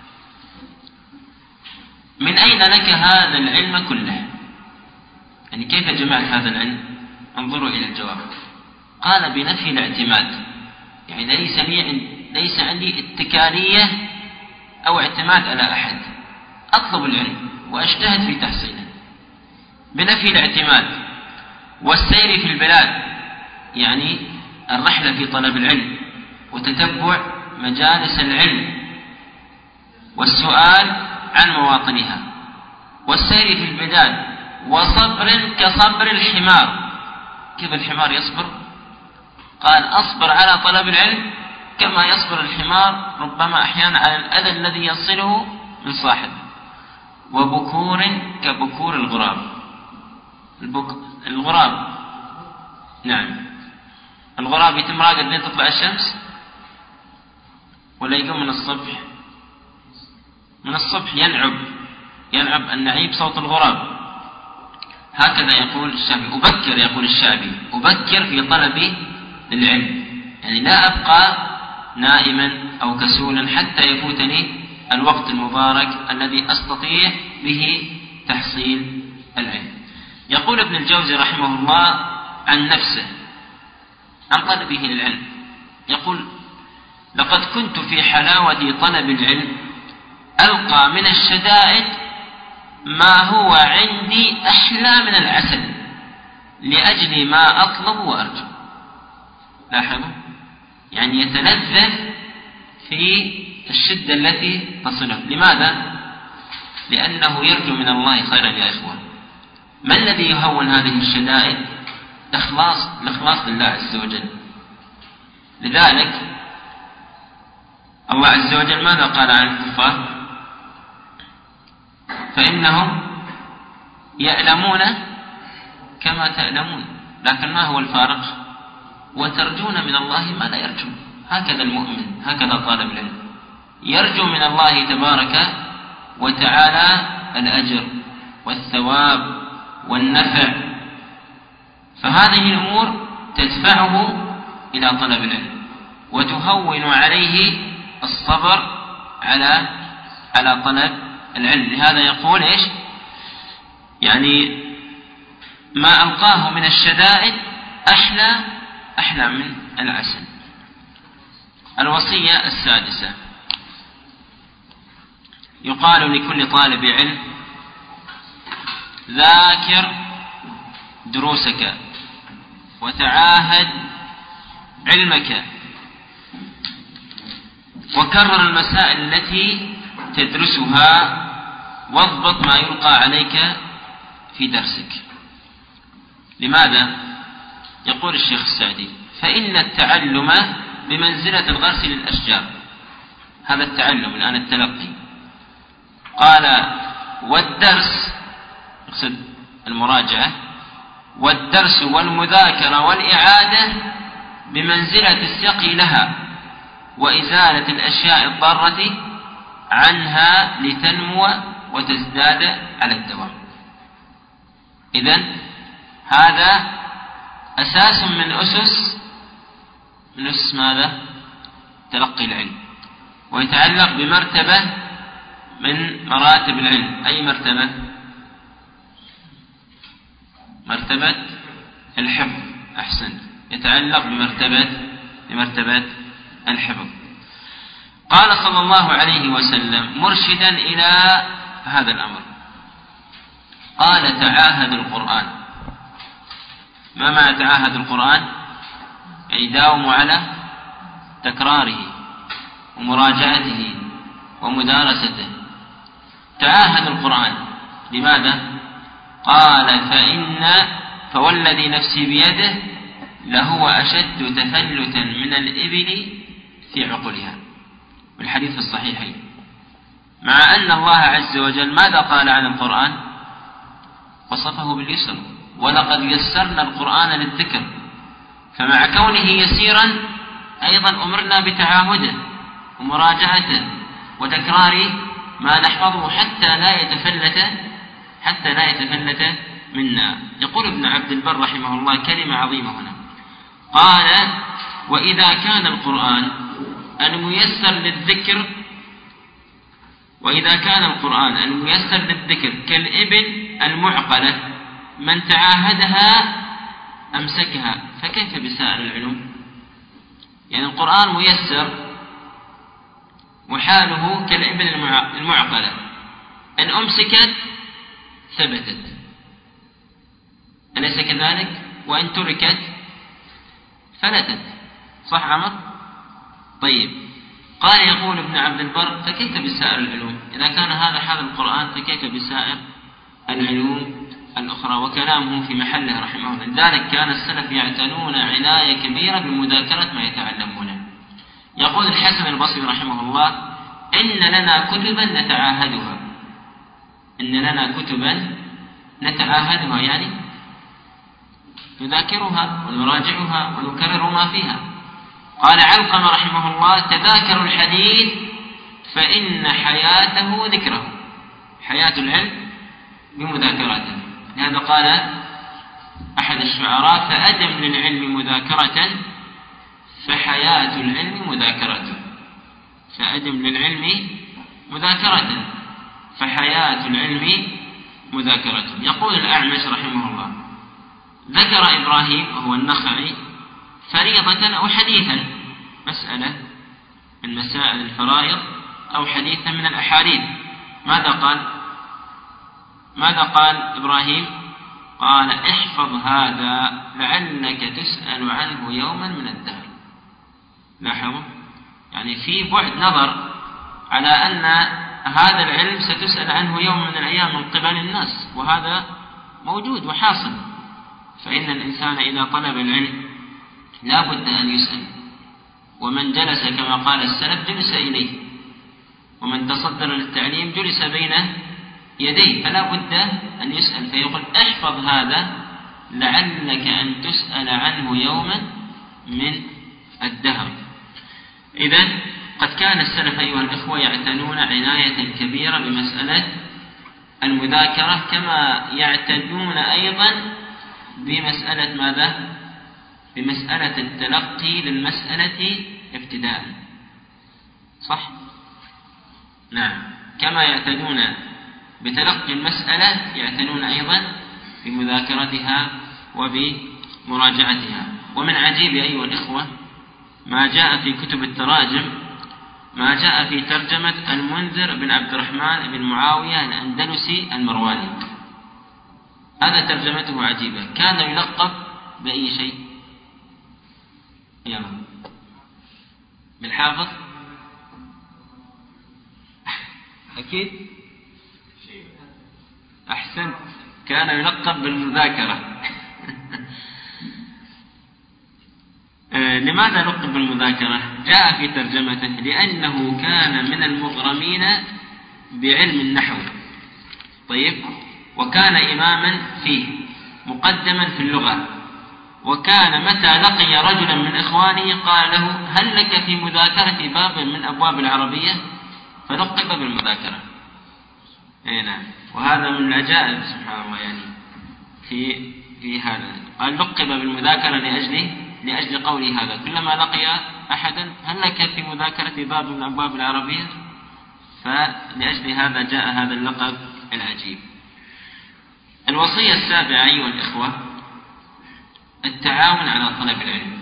S2: من أين لك هذا العلم كله؟ يعني كيف جمعت هذا العلم؟ انظروا إلى الجواب. قال بنفي الاعتماد، يعني ليس لي ليس عندي اتكالية أو اعتماد على أحد، أطلب العلم وأجتهد في تحصيله. بنفي الاعتماد والسير في البلاد، يعني الرحلة في طلب العلم وتتبع مجالس العلم والسؤال عن مواطنها، والسير في البلاد، وصبر كصبر الحمار. كيف الحمار يصبر؟ قال أصبر على طلب العلم كما يصبر الحمار ربما أحيانا على الأذى الذي يصله من صاحبه. وبكور كبكور الغراب. البك... الغراب نعم، الغراب يتم راقد لين تطلع الشمس ولا يقوم من الصبح؟ من الصبح ينعب ينعب النعيب صوت الغراب. هكذا يقول الشافعي أبكر، يقول الشافعي أبكر في طلبي للعلم، يعني لا أبقى نائما أو كسولا حتى يفوتني الوقت المبارك الذي أستطيع به تحصيل العلم. يقول ابن الجوزي رحمه الله عن نفسه عن طلبه للعلم، يقول لقد كنت في حلاوة طلب العلم ألقى من الشدائد ما هو عندي أحلى من العسل لأجل ما أطلب وأرجو. لاحظوا، يعني يتلذذ في الشدة التي تصله. لماذا؟ لأنه يرجو من الله خيرا يا إخوان. ما الذي يهون هذه الشدائد؟ إخلاص الإخلاص لله عز وجل. لذلك الله عز وجل ماذا قال عن الكفار؟ فإنهم يألمون كما تألمون، لكن ما هو الفارق؟ وترجون من الله ما لا يرجون. هكذا المؤمن، هكذا طالب العلم يرجو من الله تبارك وتعالى الأجر والثواب والنفع، فهذه الأمور تدفعه إلى طلب العلم وتهون عليه الصبر على على طلب العلم. لهذا يقول إيش؟ يعني ما ألقاه من الشدائد أحلى أحلى من العسل. الوصية السادسة: يقال لكل طالب علم: ذاكر دروسك وتعاهد علمك وكرر المسائل التي تدرسها واضبط ما يلقى عليك في درسك. لماذا؟ يقول الشيخ السعدي: فإن التعلم بمنزلة الغرس للأشجار. هذا التعلم الآن التلقي. قال: والدرس، يقصد المراجعة، والدرس والمذاكرة والإعادة بمنزلة السقي لها وإزالة الأشياء الضارة عنها لتنمو وتزداد على الدوام. إذن هذا أساس من أسس من أسس ماذا؟ تلقي العلم، ويتعلق بمرتبة من مراتب العلم. أي مرتبة؟ مرتبة الحفظ. أحسن، يتعلق بمرتبة بمرتبة الحفظ. قال صلى الله عليه وسلم مرشدا إلى هذا الأمر، قال: تعاهد القرآن. ما معنى تعاهد القرآن؟ يعني داوموا على تكراره ومراجعته ومدارسته. تعاهد القرآن. لماذا؟ قال: فإن فوالذي نفسي بيده لهو أشد تفلتا من الإبل في عقلها. والحديث في الصحيحين. مع أن الله عز وجل ماذا قال عن القرآن؟ وصفه باليسر: ولقد يسرنا القرآن للذكر. فمع كونه يسيرا أيضا أمرنا بتعاهده ومراجعته وتكرار ما نحفظه حتى لا يتفلت حتى لا يتفلت منا. يقول ابن عبد البر رحمه الله كلمة عظيمة هنا، قال: وإذا كان القرآن الميسر للذكر وإذا كان القرآن الميسر للذكر كالإبل المعقلة من تعاهدها أمسكها، فكيف بسائر العلوم؟ يعني القرآن ميسر وحاله كالإبل المعقلة، إن أمسكت ثبتت، أليس كذلك؟ وإن تركت فلتت. صح عمر؟ طيب، قال يقول ابن عبد البر: فكيف بسائر العلوم؟ إذا كان هذا حال القرآن فكيف بسائر العلوم الأخرى؟ وكلامه في محله رحمه الله. لذلك كان السلف يعتنون عناية كبيرة بمذاكرة ما يتعلمونه. يقول الحسن البصري رحمه الله: إن لنا كتبا نتعاهدها. إن لنا كتبا نتعاهدها، يعني نذاكرها ونراجعها ونكرر ما فيها. قال علقمة رحمه الله: تذاكروا الحديث فإن حياته ذكره. حياة العلم بمذاكرته. لهذا قال أحد الشعراء: فأدم للعلم مذاكرة فحياة العلم مذاكرة. فأدم للعلم مذاكرة فحياة العلم مذاكرة. يقول الأعمش رحمه الله: ذكر إبراهيم وهو النخعي فريضة أو حديثا، مسألة من مسائل الفرائض أو حديثا من الأحاديث. ماذا قال؟ ماذا قال إبراهيم؟ قال: احفظ هذا لعلك تسأل عنه يوما من الدهر. لاحظوا، يعني في بعد نظر على أن هذا العلم ستسأل عنه يوم من الأيام من قبل الناس، وهذا موجود وحاصل. فإن الإنسان إذا طلب العلم لا بد أن يسأل، ومن جلس كما قال السلف جلس إليه، ومن تصدر للتعليم جلس بين يديه، فلا بد أن يسأل. فيقول: احفظ هذا لعلك أن تسأل عنه يوما من الدهر. إذن قد كان السلف أيها الأخوة يعتنون عناية كبيرة بمسألة المذاكرة، كما يعتنون أيضا بمسألة ماذا؟ بمسألة التلقي للمسألة ابتداء، صح؟ نعم، كما يعتنون بتلقي المسألة يعتنون أيضا بمذاكرتها وبمراجعتها. ومن عجيب أيها الإخوة ما جاء في كتب التراجم، ما جاء في ترجمة المنذر بن عبد الرحمن بن معاوية الأندلسي المرواني، هذا ترجمته عجيبة. كان يلقب بأي شيء؟ يلا، بالحافظ أكيد، أحسنت، كان يلقب بالمذاكرة. لماذا لقب بالمذاكرة؟ جاء في ترجمته لأنه كان من المغرمين بعلم النحو، طيب، وكان إماما فيه مقدما في اللغة، وكان متى لقي رجلا من إخوانه قال له هل لك في مذاكرة باب من أبواب العربية؟ فلقب بالمذاكرة. أي نعم، وهذا من العجائب سبحان الله، يعني في في هذا قال لقب بالمذاكرة لأجل لأجل قولي هذا، كلما لقي أحدا هل لك في مذاكرة باب من أبواب العربية؟ فلأجل هذا جاء هذا اللقب العجيب. الوصية السابعة أيها الإخوة التعاون على طلب العلم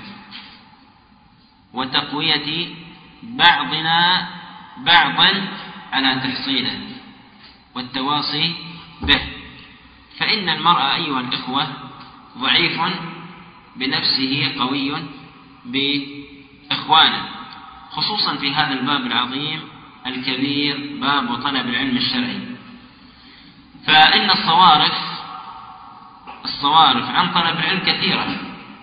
S2: وتقوية بعضنا بعضا على تحصيله والتواصي به. فإن المرء أيها الإخوة ضعيف بنفسه قوي بإخوانه، خصوصا في هذا الباب العظيم الكبير، باب طلب العلم الشرعي. فإن الصوارف الصوارف عن طلب العلم كثيرة،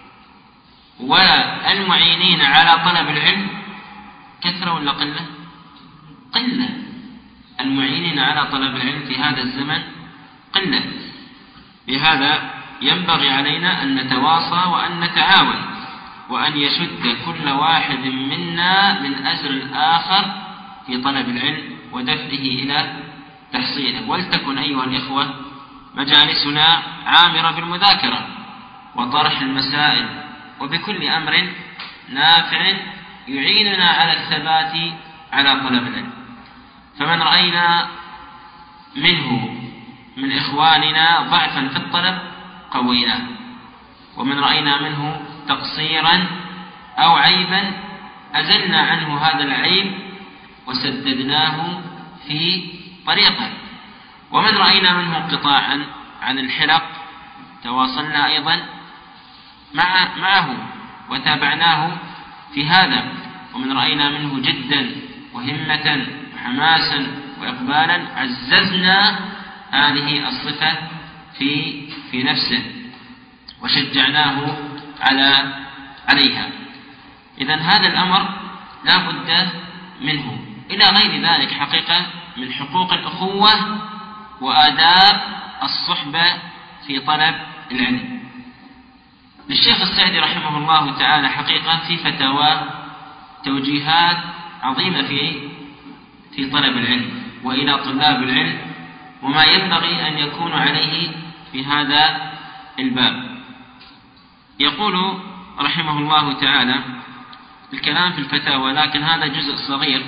S2: والمعينين على طلب العلم كثرة ولا قلة؟ قلة. المعينين على طلب العلم في هذا الزمن قلة. لهذا ينبغي علينا أن نتواصى وأن نتعاون، وأن يشد كل واحد منا من أجر الآخر في طلب العلم ودفعه إلى تحصيله. ولتكن أيها الإخوة مجالسنا عامرة بالمذاكرة وطرح المسائل وبكل أمر نافع يعيننا على الثبات على طلب العلم. فمن رأينا منه من إخواننا ضعفا في الطلب قويناه، ومن رأينا منه تقصيرا أو عيبا أزلنا عنه هذا العيب وسددناه في طريقه، ومن رأينا منه انقطاعا عن الحلق تواصلنا أيضا مع معه وتابعناه في هذا، ومن رأينا منه جدا وهمة وحماسا وإقبالا عززنا هذه الصفة في في نفسه وشجعناه على عليها. إذن هذا الأمر لا بد منه، إلى غير ذلك حقيقة من حقوق الأخوة وآداب الصحبة في طلب العلم. للشيخ السعدي رحمه الله تعالى حقيقة في فتاوى توجيهات عظيمة في في طلب العلم وإلى طلاب العلم وما ينبغي أن يكون عليه في هذا الباب. يقول رحمه الله تعالى الكلام في الفتاوى، لكن هذا جزء صغير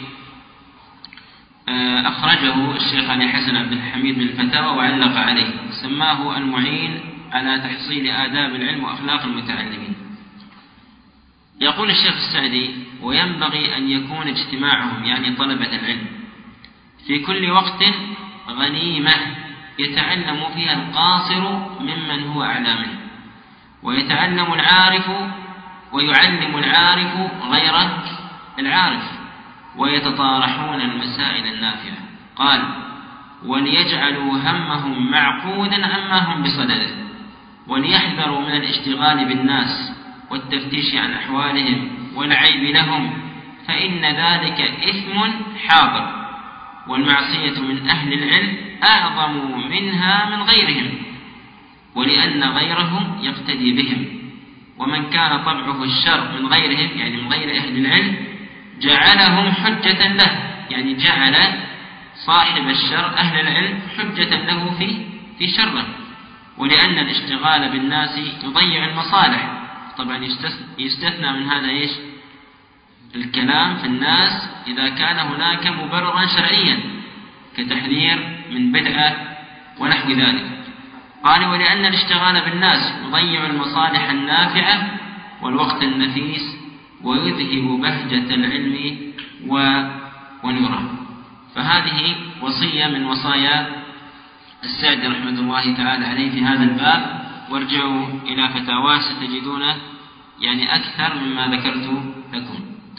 S2: أخرجه الشيخ علي حسن عبد الحميد من الفتاوى وعلق عليه، سماه المعين على تحصيل آداب العلم وأخلاق المتعلمين. يقول الشيخ السعدي: وينبغي أن يكون اجتماعهم يعني طلبة العلم في كل وقت غنيمة يتعلم فيها القاصر ممن هو أعلى منه، ويتعلم العارف ويعلم العارف غير العارف، ويتطارحون المسائل النافعة. قال: وليجعلوا همهم معقودا عما هم بصدده، وليحذروا من الاشتغال بالناس والتفتيش عن أحوالهم والعيب لهم، فإن ذلك إثم حاضر، والمعصية من أهل العلم أعظم منها من غيرهم، ولأن غيرهم يقتدي بهم، ومن كان طبعه الشر من غيرهم يعني من غير أهل العلم جعلهم حجة له، يعني جعل صاحب الشر أهل العلم حجة له في في شره، ولأن الاشتغال بالناس يضيع المصالح، طبعا يستثنى من هذا إيش؟ الكلام في الناس إذا كان هناك مبررا شرعيا كتحذير من بدعة ونحو ذلك. قال: ولأن الاشتغال بالناس يضيع المصالح النافعة والوقت النفيس ويذهب بهجة العلم ونوره. فهذه وصية من وصايا السعدي رحمة الله تعالى عليه في هذا الباب، وارجعوا إلى فتاواه ستجدون يعني أكثر مما ذكرت لكم.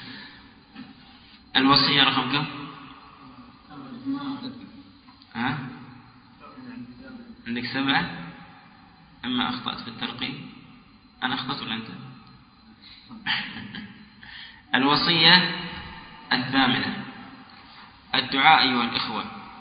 S2: الوصية رقم كم؟ ها؟ عندك سبعة؟ أما أخطأت في الترقيم. أنا أخطأت ولا أنت؟ الوصية الثامنة: الدعاء أيها الإخوة،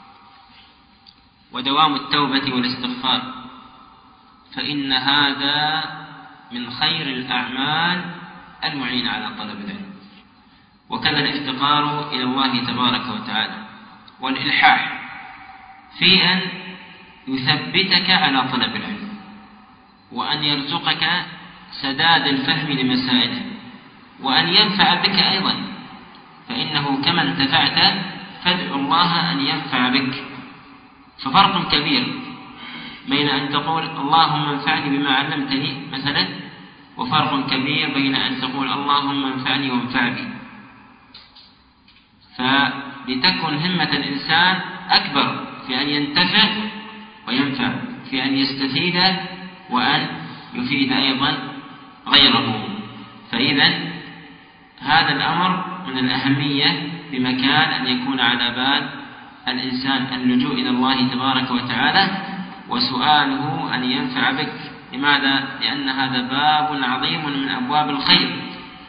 S2: ودوام التوبة والاستغفار، فإن هذا من خير الأعمال المعين على طلب العلم، وكذا الافتقار إلى الله تبارك وتعالى، والإلحاح في أن يثبتك على طلب العلم، وأن يرزقك سداد الفهم لمسائله، وأن ينفع بك أيضا، فإنه كما انتفعت فادعو الله أن ينفع بك. ففرق كبير بين أن تقول اللهم انفعني بما علمتني مثلا، وفرق كبير بين أن تقول اللهم انفعني وانفع بي. فلتكن همة الإنسان أكبر في أن ينتفع وينفع، في أن يستفيد وأن يفيد أيضا غيره. فإذا هذا الأمر من الأهمية بمكان أن يكون على بال الإنسان اللجوء إلى الله تبارك وتعالى وسؤاله أن ينفع بك. لماذا؟ لأن هذا باب عظيم من أبواب الخير،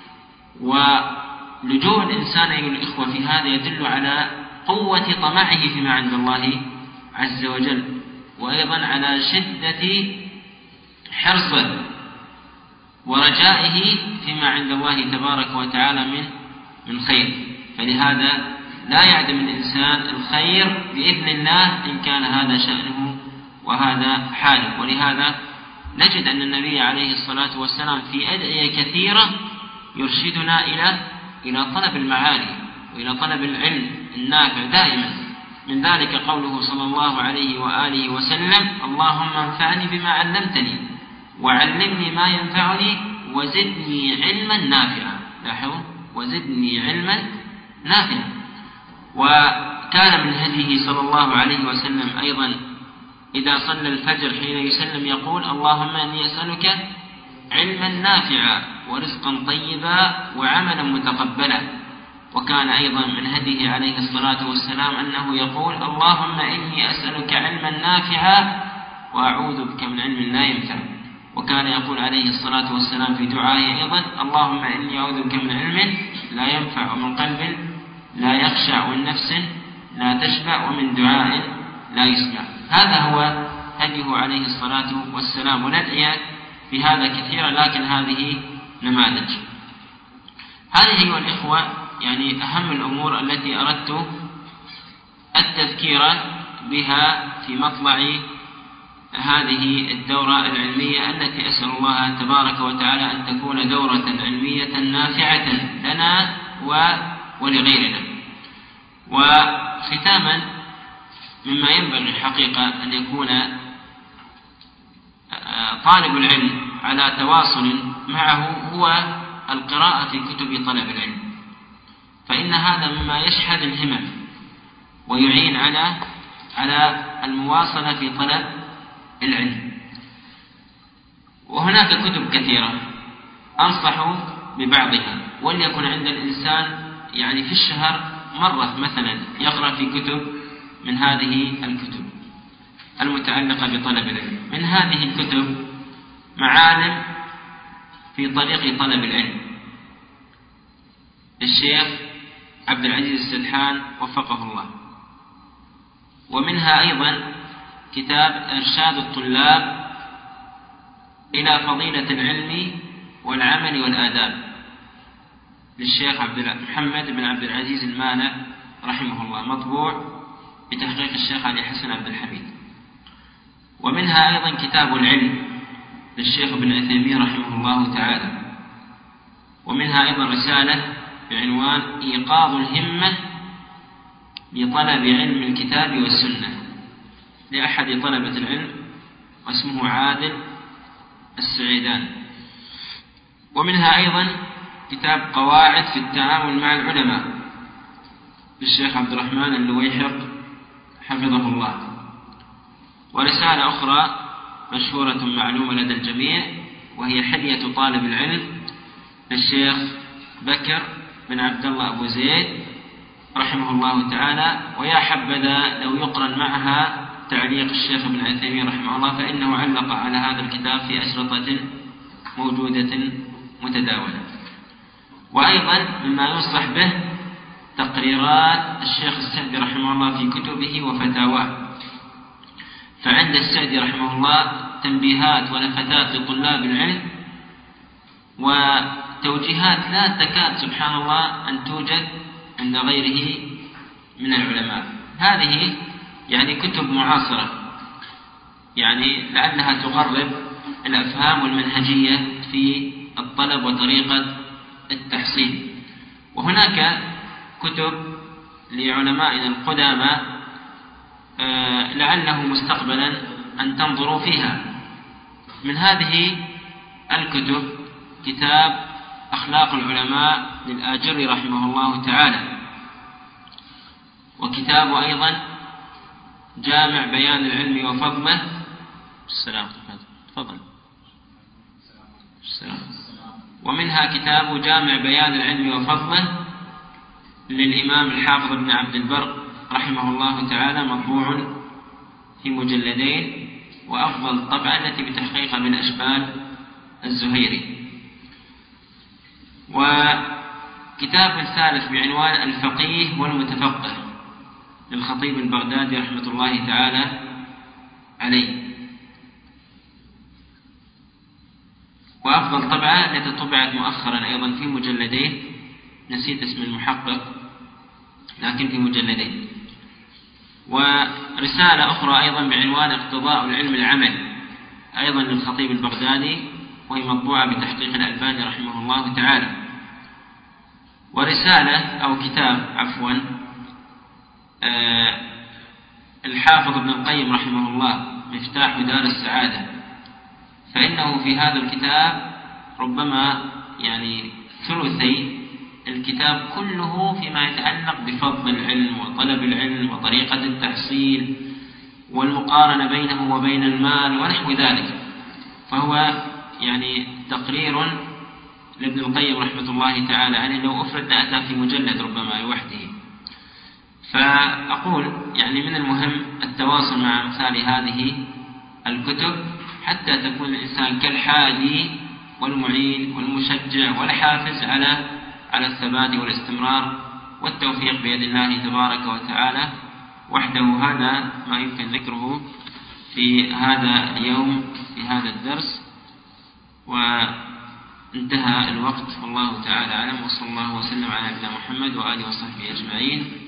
S2: ولجوء الإنسان أيها الإخوة في هذا يدل على قوة طمعه فيما عند الله عز وجل، وأيضا على شدة حرصه ورجائه فيما عند الله تبارك وتعالى من من خير. فلهذا لا يعدم الإنسان الخير بإذن الله إن كان هذا شأنه وهذا حاله. ولهذا نجد أن النبي عليه الصلاة والسلام في أدعية كثيرة يرشدنا إلى إلى طلب المعالي وإلى طلب العلم النافع دائما. من ذلك قوله صلى الله عليه وآله وسلم: اللهم انفعني بما علمتني وعلمني ما ينفعني وزدني علما نافعا. لاحظوا: وزدني علما نافعا. وكان من هديه صلى الله عليه وسلم أيضا إذا صلى الفجر حين يسلم يقول: اللهم إني أسألك علما نافعا ورزقا طيبا وعملا متقبلا. وكان أيضا من هديه عليه الصلاة والسلام أنه يقول: اللهم إني أسألك علما نافعا وأعوذ بك من علم لا ينفع. وكان يقول عليه الصلاة والسلام في دعائه أيضا: اللهم إني أعوذ بك من علم لا ينفع ومن قلب لا يخشع ومن نفس لا تشبع ومن دعاء لا يسمع. هذا هو هديه عليه الصلاة والسلام. وندعي بهذا كثيرا، لكن هذه نماذج. هذه أيها الإخوة يعني أهم الأمور التي أردت التذكير بها في مطلع هذه الدورة العلمية التي أسأل الله تبارك وتعالى أن تكون دورة علمية نافعة لنا ولغيرنا. وختاما، مما ينبغي الحقيقة أن يكون طالب العلم على تواصل معه هو القراءة في كتب طلب العلم، فإن هذا مما يشحذ الهمم ويعين على على المواصلة في طلب العلم. وهناك كتب كثيرة أنصح ببعضها، وليكن عند الإنسان يعني في الشهر مرة مثلا يقرأ في كتب من هذه الكتب المتعلقة بطلب العلم. من هذه الكتب معالم في طريق طلب العلم للشيخ عبد العزيز السدحان وفقه الله. ومنها أيضا كتاب إرشاد الطلاب إلى فضيلة العلم والعمل والآداب للشيخ عبد محمد بن عبد العزيز المانع رحمه الله، مطبوع بتحقيق الشيخ علي حسن عبد الحميد. ومنها أيضا كتاب العلم للشيخ ابن عثيمين رحمه الله تعالى. ومنها أيضا رسالة بعنوان إيقاظ الهمة لطلب علم الكتاب والسنة لأحد طلبة العلم واسمه عادل السعيدان. ومنها أيضا كتاب قواعد في التعامل مع العلماء للشيخ عبد الرحمن اللويحق حفظه الله. ورسالة أخرى مشهورة معلومة لدى الجميع وهي حلية طالب العلم للشيخ بكر بن عبد الله أبو زيد رحمه الله تعالى. ويا حبذا لو يقرن معها تعليق الشيخ ابن عثيمين رحمه الله، فإنه علق على هذا الكتاب في أشرطة موجودة متداولة. وأيضا مما ينصح به تقريرات الشيخ السعدي رحمه الله في كتبه وفتاواه. فعند السعدي رحمه الله تنبيهات ولفتات لطلاب العلم وتوجيهات لا تكاد سبحان الله أن توجد عند غيره من العلماء. هذه يعني كتب معاصرة، يعني لعلها تغرب الأفهام والمنهجية في الطلب وطريقة التحصيل. وهناك كتب لعلمائنا القدامى لعله مستقبلا أن تنظروا فيها. من هذه الكتب كتاب أخلاق العلماء للآجري رحمه الله تعالى، وكتاب أيضا جامع بيان العلم وفضله. السلام تفضل. السلام. ومنها كتاب جامع بيان العلم وفضله للإمام الحافظ ابن عبد البر رحمه الله تعالى، مطبوع في مجلدين، وأفضل طبعة التي بتحقيق من أشبال الزهيري. وكتاب ثالث بعنوان الفقيه والمتفقه للخطيب البغدادي رحمة الله تعالى عليه. وأفضل طبعة التي طبعت مؤخرا أيضا في مجلدين، نسيت اسم المحقق لكن في مجلدين. ورسالة أخرى أيضا بعنوان اقتضاء العلم العمل أيضا للخطيب البغدادي، وهي مطبوعة بتحقيق الألباني رحمه الله تعالى. ورسالة أو كتاب عفوا آه الحافظ ابن القيم رحمه الله مفتاح دار السعادة، فإنه في هذا الكتاب ربما يعني ثلثي الكتاب كله فيما يتعلق بفضل العلم وطلب العلم وطريقة التحصيل والمقارنة بينه وبين المال ونحو ذلك. فهو يعني تقرير لابن القيم رحمة الله تعالى عليه، لو أفرد لأتى في مجلد ربما لوحده. فأقول يعني من المهم التواصل مع أمثال هذه الكتب حتى تكون الإنسان كالحادي والمعين والمشجع والحافز على على الثبات والاستمرار، والتوفيق بيد الله تبارك وتعالى وحده. هذا ما يمكن ذكره في هذا اليوم في هذا الدرس، وانتهى الوقت والله تعالى أعلم، وصلى الله وسلم على نبينا محمد وآله وصحبه أجمعين.